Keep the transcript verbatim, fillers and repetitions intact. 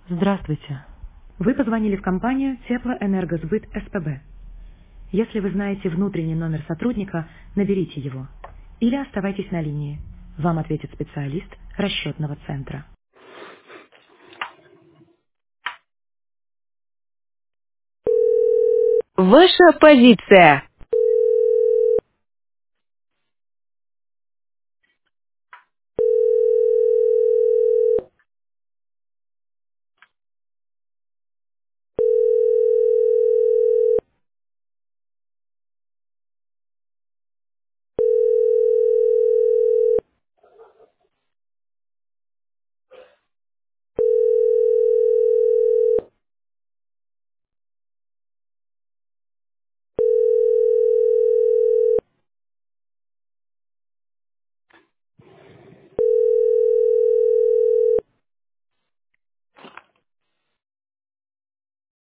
Здравствуйте. Вы позвонили в компанию Теплоэнергосбыт СПБ. Если вы знаете внутренний номер сотрудника, наберите его. Или оставайтесь на линии. Вам ответит специалист расчетного центра. Ваша позиция.